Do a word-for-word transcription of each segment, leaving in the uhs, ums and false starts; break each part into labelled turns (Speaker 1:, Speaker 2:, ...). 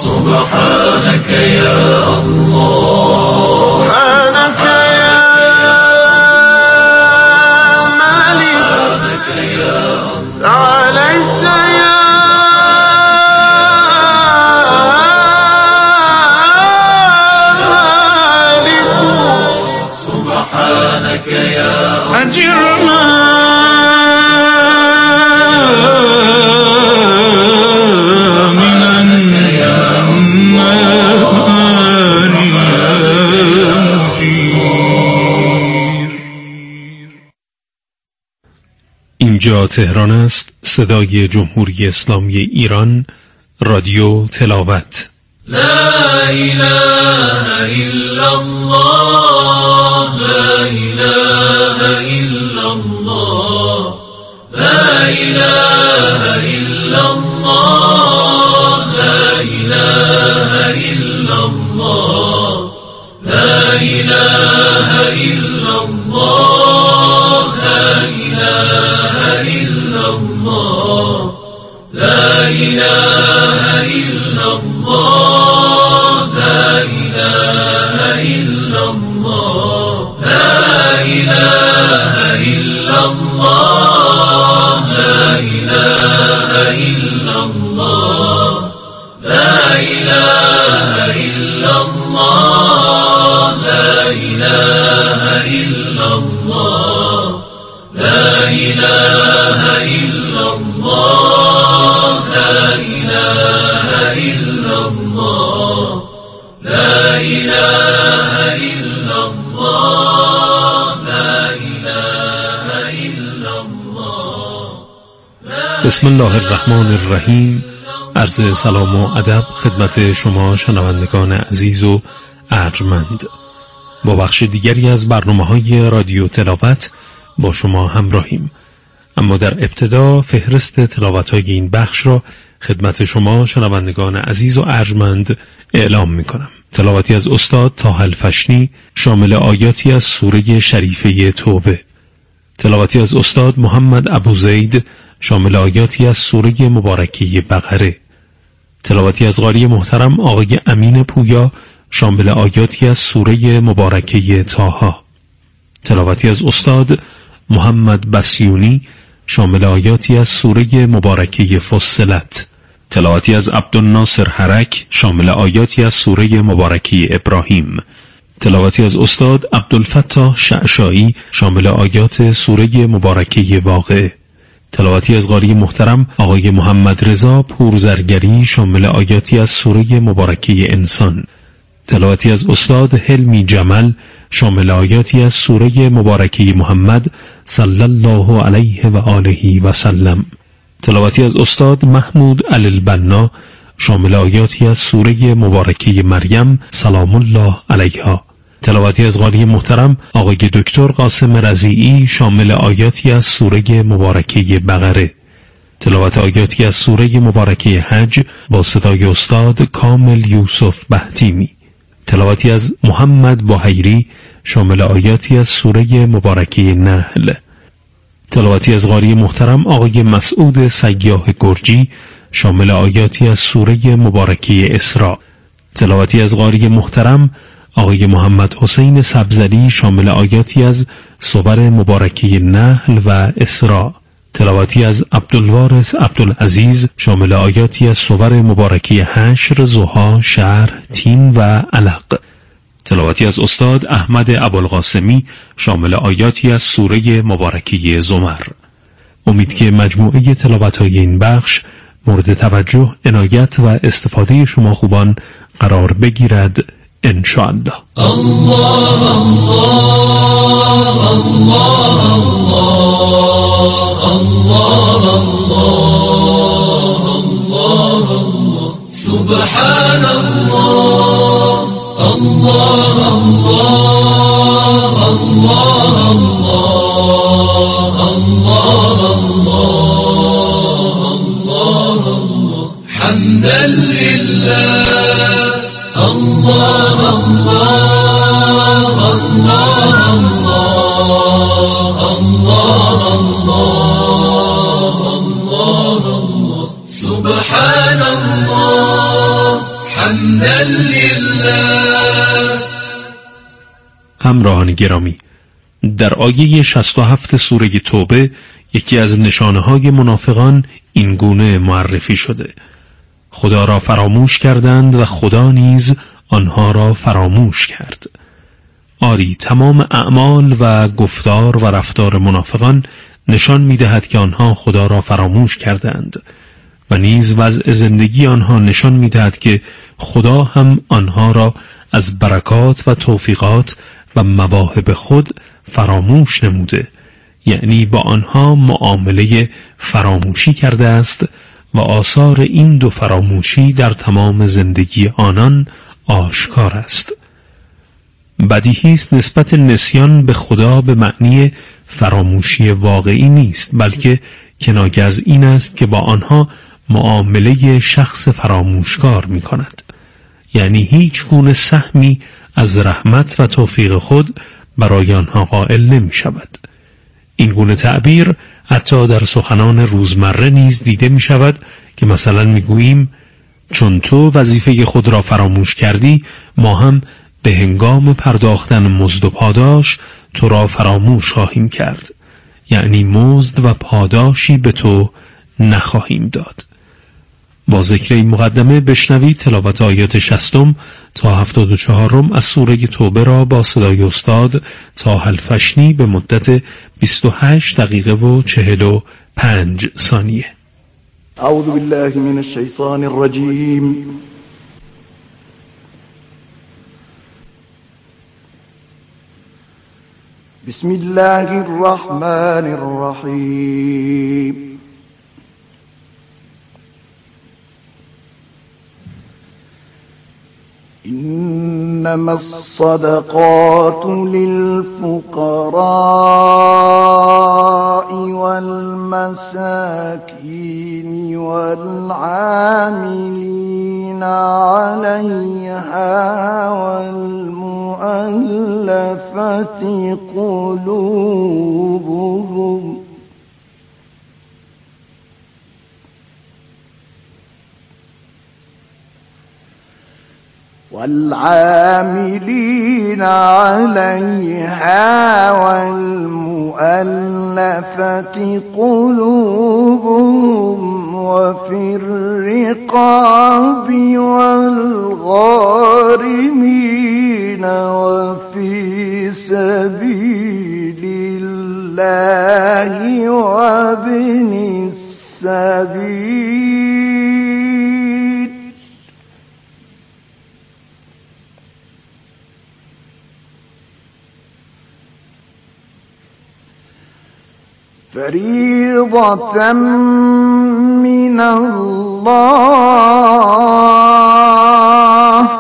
Speaker 1: سبحانك يا الله سبحانك يا مالك تعاليت يا مالك سبحانك يا أجرنا
Speaker 2: اینجا تهران است، صدای جمهوری اسلامی ایران، رادیو تلاوت.
Speaker 1: لا اله الا الله لا اله الا الله لا اله الا الله لا اله الا الله لا اله الا الله لا اله الا الله لا اله الا الله لا اله الا الله لا اله الا الله لا اله الا الله لا اله الا الله لا اله الا الله لا اله الا الله لا اله الا الله لا اله الا الله لا اله الا الله.
Speaker 2: بسم الله الرحمن الرحیم. عرض سلام و ادب خدمت شما شنوندگان عزیز و ارجمند. با بخش دیگری از برنامه‌های رادیو تلاوت با شما همراهیم، اما در ابتدا فهرست تلاوت‌های این بخش را خدمت شما شنوندگان عزیز و ارجمند اعلام می‌کنم. تلاوتی از استاد طه الفشنی شامل آیاتی از سوره شریفه توبه. تلاوتی از استاد محمد ابوزید شامل آیاتی از سوره مبارکه بقره. تلاوتی از قاری محترم آقای امین پویا شامل آیاتی از سوره مبارکه طه. تلاوتی از استاد محمد بسیونی شامل آیاتی از سوره مبارکه فصلت. تلاوتی از عبدالناصر حرک شامل آیاتی از سوره مبارکه ابراهیم. تلاوتی از استاد عبدالفتاح شعشایی شامل آیات سوره مبارکه واقعه. تلاوتی از قاری محترم آقای محمد رضا پورزرگری شامل آیاتی از سوره مبارکه انسان. تلاوتی از استاد حلمی جمل شامل آیاتی از سوره مبارکه محمد صلی الله علیه و آله و سلم. تلاوتی از استاد محمود علی البنا شامل آیاتی از سوره مبارکه مریم سلام الله علیها. تلاوتی از قاری محترم آقای دکتر قاسم رضیعی شامل آیاتی از سوره مبارکه بقره. تلاوت آیاتی از سوره مبارکه حج با صدای استاد کامل یوسف بهتیمی. تلاوتی از محمد بحیری شامل آیاتی از سوره مبارکه نحل. تلاوتی از قاری محترم آقای مسعود سیاح گرجی شامل آیاتی از سوره مبارکه اسراء. تلاوتی از قاری محترم آقای محمد حسین سبزلی شامل آیاتی از سور مبارکه نحل و اسراء. تلاوتی از عبدالوارث عبدالعزیز شامل آیاتی از سور مبارکه حشر، ضحی، شرح، تین و علق. تلاوتی از استاد احمد ابوالقاسمی شامل آیاتی از سوره مبارکه زمر. امید که مجموعه تلاوت‌های این بخش مورد توجه، عنایت و استفاده شما خوبان قرار بگیرد ان شاء الله.
Speaker 1: الله الله الله الله الله الله الله سبحان الله الله الله الله الله الله الله الله حمدا لله الله الله الله الله الله الله الله سبحان الله حمدا لله.
Speaker 2: همراهان گرامی، در آیه شصت و هفت سوره توبه یکی از نشانه‌های منافقان این گونه معرفی شده: خدا را فراموش کردند و خدا نیز آنها را فراموش کرد. آری، تمام اعمال و گفتار و رفتار منافقان نشان می‌دهد که آنها خدا را فراموش کردند و نیز وضع زندگی آنها نشان می‌دهد که خدا هم آنها را از برکات و توفیقات و مواهب خود فراموش نموده، یعنی با آنها معامله فراموشی کرده است و آثار این دو فراموشی در تمام زندگی آنان آشکار است. بدیهی است نسبت نسیان به خدا به معنی فراموشی واقعی نیست، بلکه کنایه از این است که با آنها معامله شخص فراموشکار می کند، یعنی هیچ گونه سهمی از رحمت و توفیق خود برای آنها قائل نمی شود. این گونه تعبیر حتی در سخنان روزمره نیز دیده می شود که مثلا می گوییم چون تو وظیفه خود را فراموش کردی، ما هم به هنگام پرداختن مزد و پاداش تو را فراموش خواهیم کرد، یعنی مزد و پاداشی به تو نخواهیم داد. با ذکر این مقدمه بشنوید تلاوت آیات شصتم تا هفتاد و چهارم از سوره توبه را با صدای استاد طاهر الفشنی به مدت بیست و هشت دقیقه و چهل و پنج ثانیه.
Speaker 3: اعوذ بالله من الشیطان الرجیم. بسم الله الرحمن الرحیم. إنما الصدقات للفقراء والمساكين والعاملين عليها والمؤلفة قلوبهم والعاملين عليها والمؤلفة قلوبهم وفي الرقاب والغارمين وفي سبيل الله وابن السبيل فريضة من الله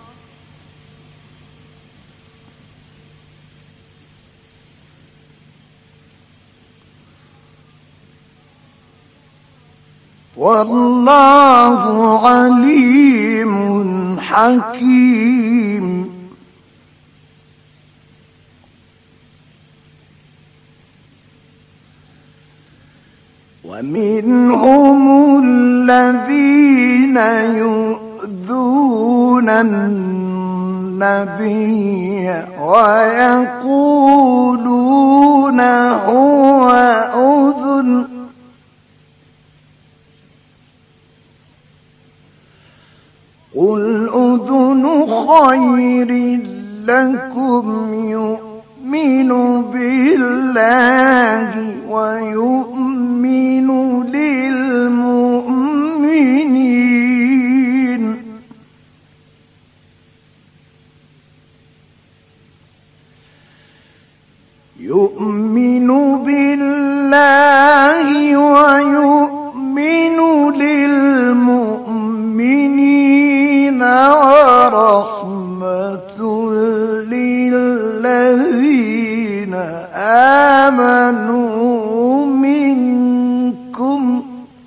Speaker 3: والله عليم حكيم. ومنهم الذين يؤذون النبي ويقولون هو أذن قل أذن خير لكم يؤمن بالله ويؤمن للمؤمنين يؤمن بالله ويؤمن للمؤمنين ورحمة للذين آمنوا منكم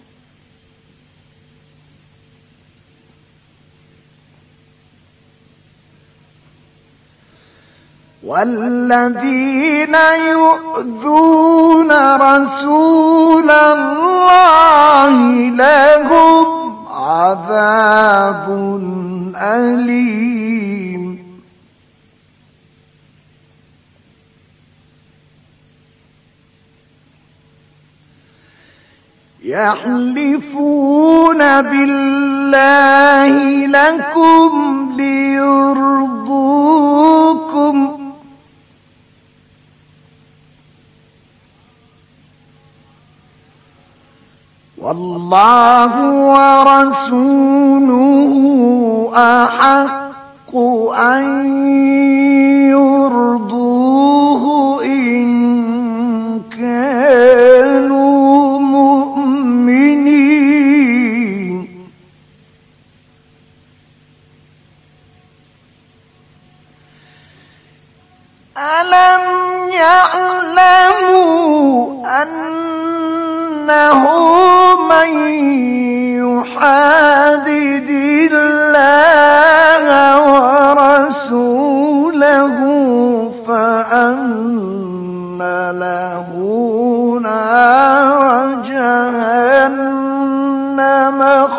Speaker 3: والذين يؤذون رسول الله لهم عذاب أليم. يحلفون بالله لكم ليرضوكم والله ورسوله أحق أن يرضوه إن كانوا مؤمنين. ألم يعلموا أنه من يحادد الله ورسوله فأن له نار جهنم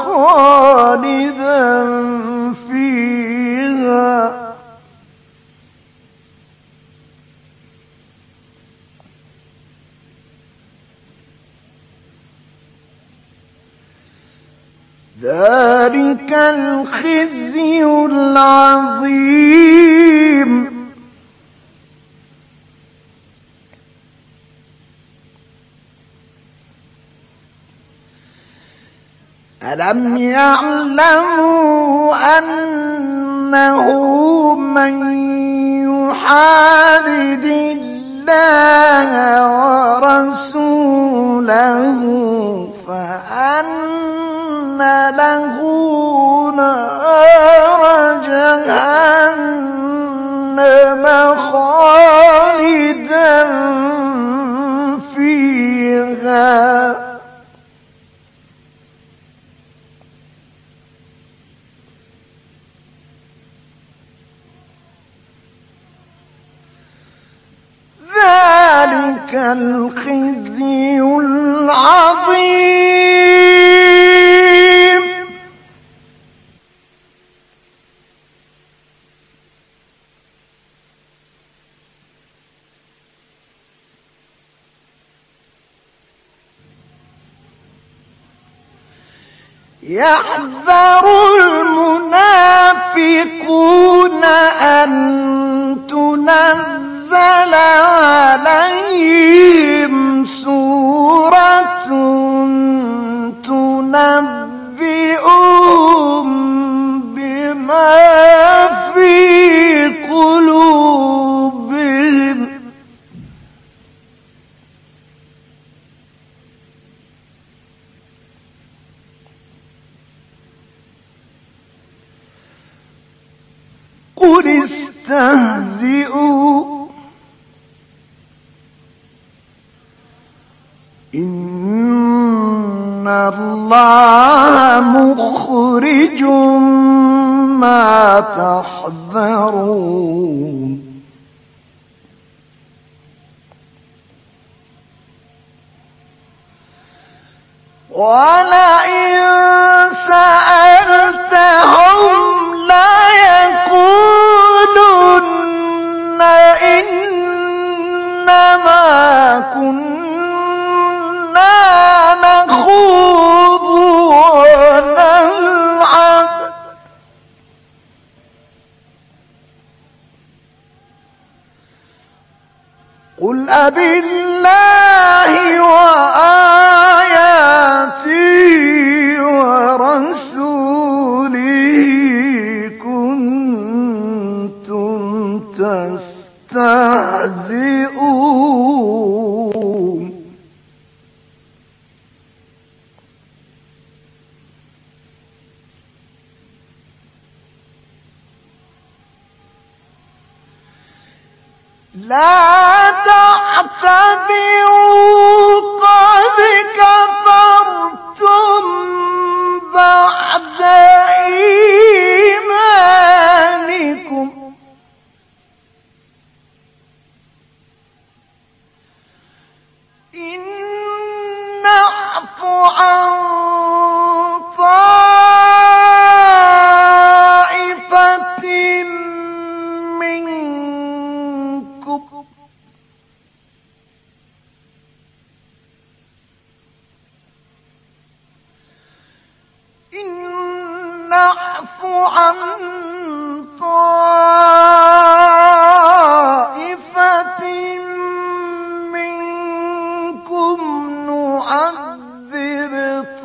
Speaker 3: خالدا فيها ذلك الخزي العظيم. ألم يعلموا أنه من يحادد الله ورسوله فأن له نار جهنم خالدا فيها ذلك الخزي العظيم. يحذر المنافقون أن تنزل عليهم سورة تنبئهم بما في قلوبهم قل استهزئوا إن الله مخرج ما تحذرون. ولئن سألتهم ليقولن إنما كنا نخوض ونلعب قل أبالله وآياته ورسوله كنتم تستهزئون. لا تعتذروا قد كفرتم بعد إيمانكم إن نعفو عن طائفة عن طائفة منكم نعذب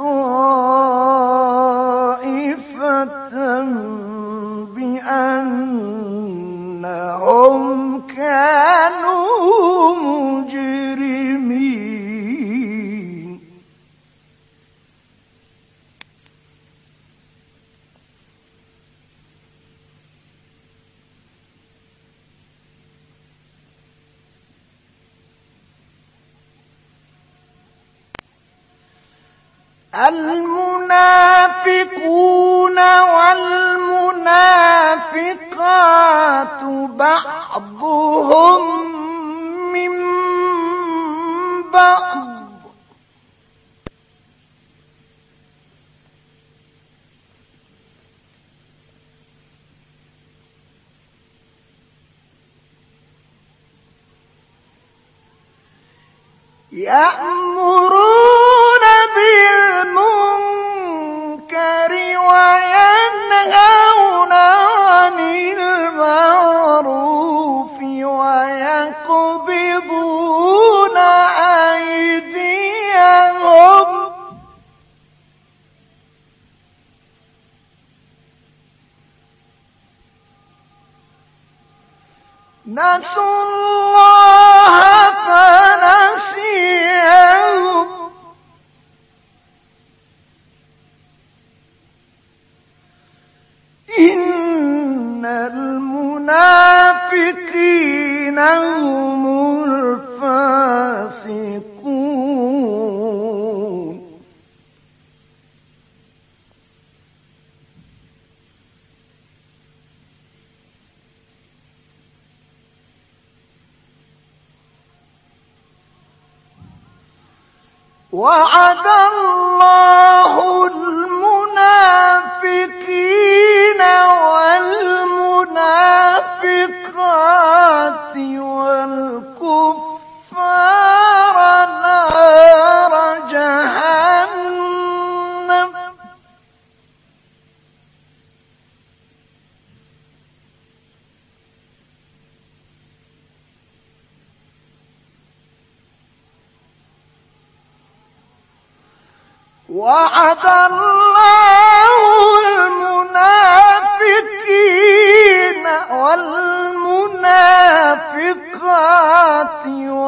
Speaker 3: طائفة بأنهم كانوا مجرمين. المنافقون والمنافقات بعضهم من بعض يأمرون بالمنكر وينهون عن المعروف ويقبضون أيديهم نسوا الله فنسيهم إن المنافقين هم الفاسقون. وعد الله المنافقين والمنافقات والكفار نار جهنم وعد الله المنافقين والمنافقات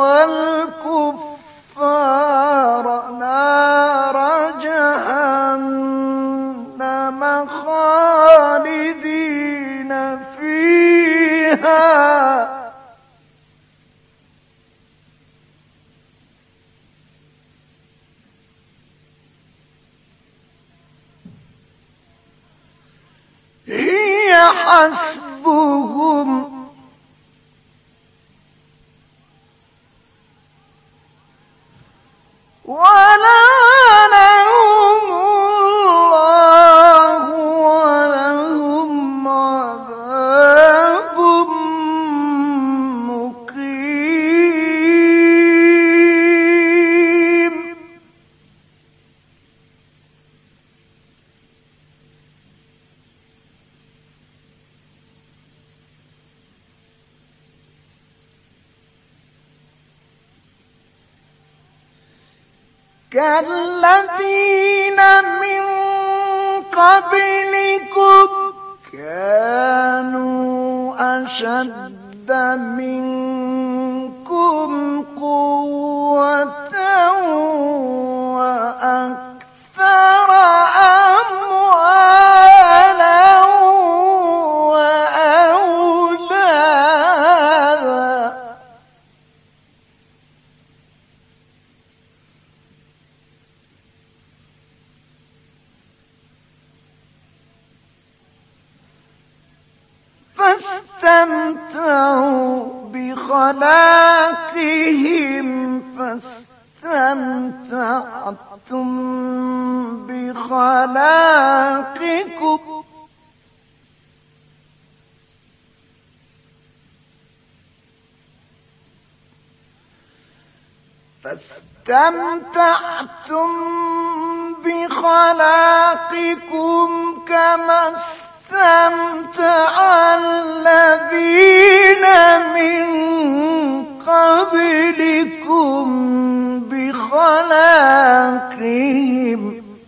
Speaker 3: والكفار نار جهنم خالدين فيها هي حسبهم ولعنهم الله ولهم عذاب مقيم. كالذين من قبلكم كانوا أشد منكم قوة وأكثر أموالا وأولادا فاستمتعوا بخلاقهم فاستمتعتم بخلاقكم فاستمتعتم بخلاقكم كما استمتع الذين من قبلكم بخلاقهم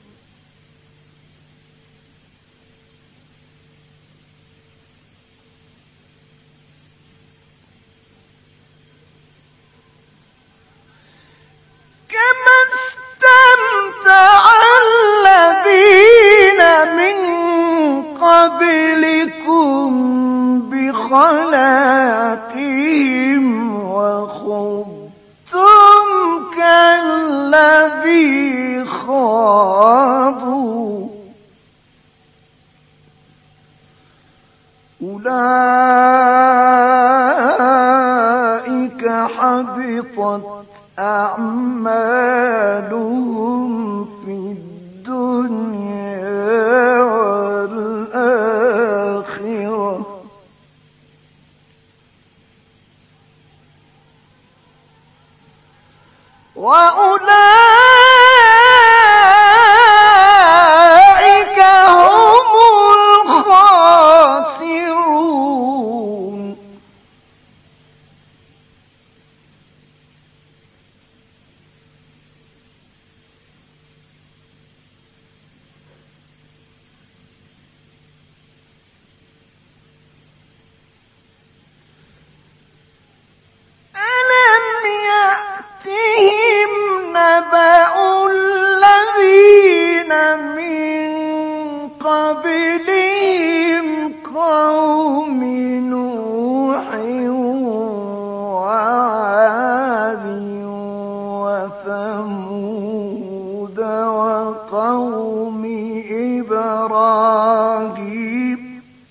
Speaker 3: كما استمتع الذين من قبلكم بخلاقهم وخضتم كالذي خاضوا أولئك حبطت أعمالهم في الدنيا والآخرة وأولئك هم الخاسرون. ألم يأتهم نبأ الذين من قبلهم قوم نوح وعاد وثمود وقوم إبراهيم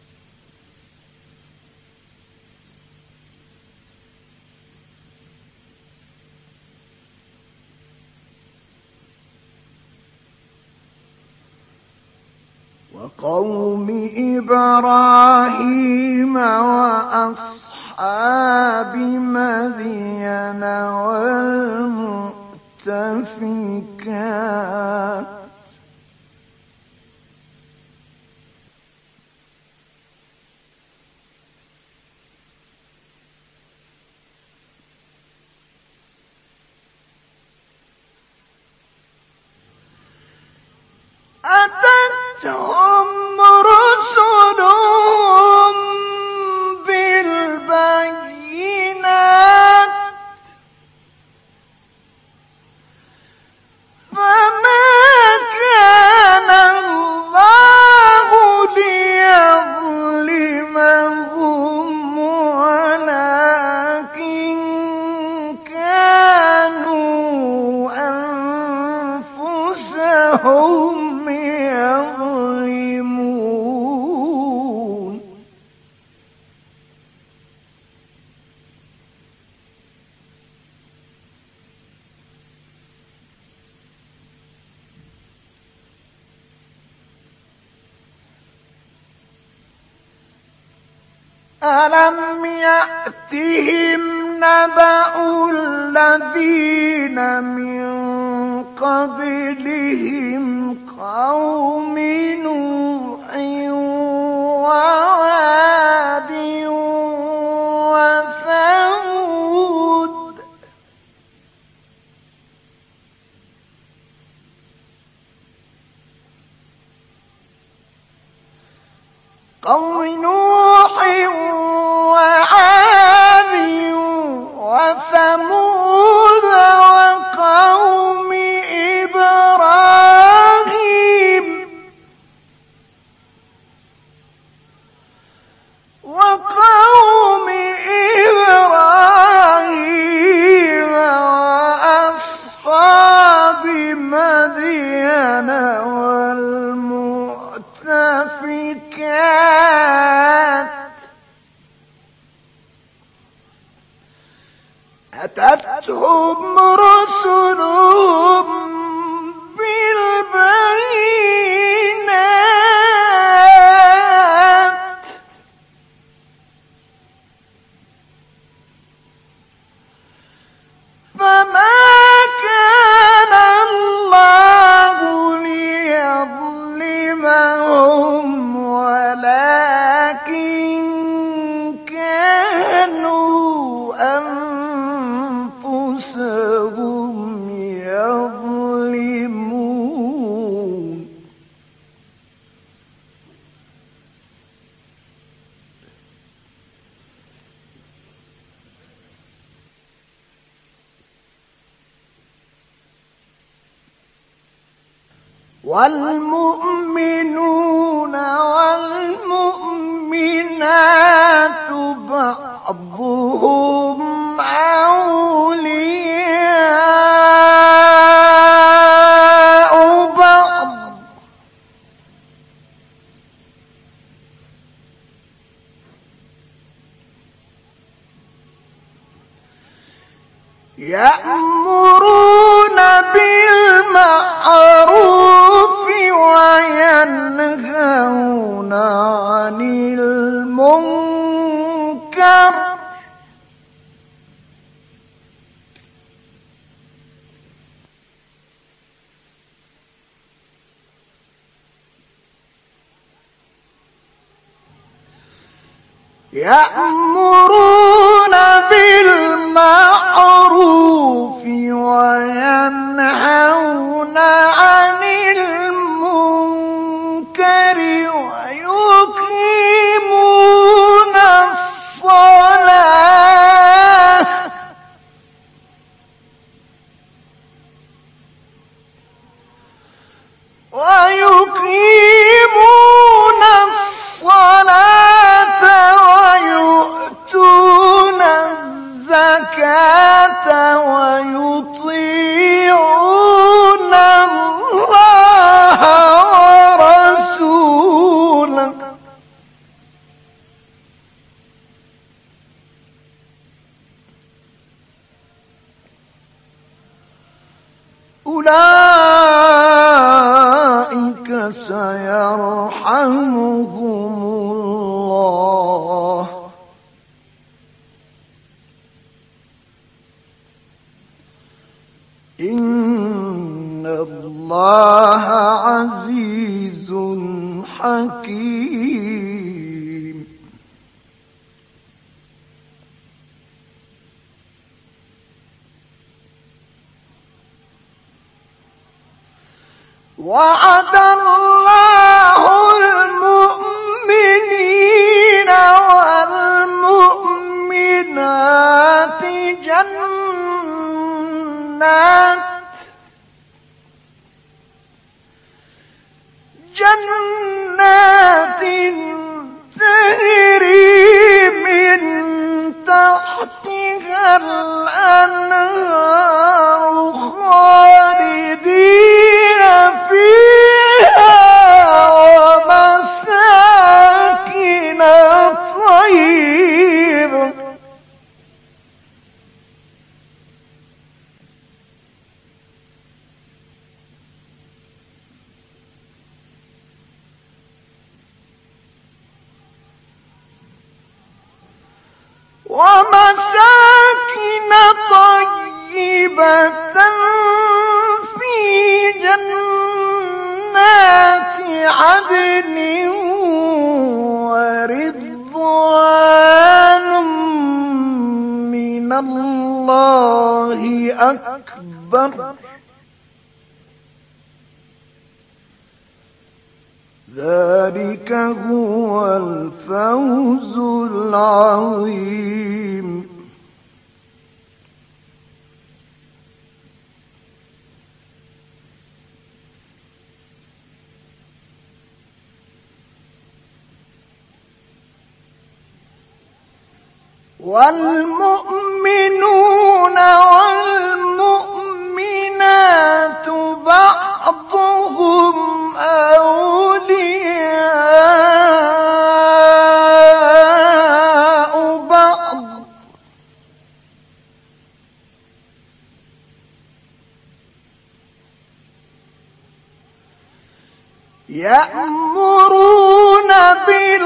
Speaker 3: وقوم إبراهيم وأصحاب مدين والمؤتفكات أتتهم رسلهم بالبينات فما كان الله ليظلمهم ولكن كانوا أنفسهم يظلمون. ألم يأتهم نبأ الذين من قبلهم قوم نوح وعاد وثمود قوم نوح وعاد وثمود وقوم إبراهيم وقوم إبراهيم وأصحاب مدين والمؤتفكات أتتهم رسلهم بالبينات فما كان الله ليظلمهم ولكن والمؤمنون والمؤمنات بعضهم أولياء بعض يأمرون بالمعروف وينهون عن المنكر يأمرون بالمعروف وينهون عن المنكر ويقيمون الصلاة ويقيمون الصلاة ويؤتون الزكاة ويطيعون الله ورسوله أولئك سيرحمهم الله إن الله عزيز حكيم. وعد الله المؤمنين والمؤمنات جنات جنات تجري من تحتها الأنهار خالدين فيها ومساكن طيبة ومساكن طيبة في جنات عدن ورضوان من الله أكبر ذلك هو الفوز العظيم. والمؤمنون والمؤمنات بعضهم أولياء بعض يأمرون بالمعروف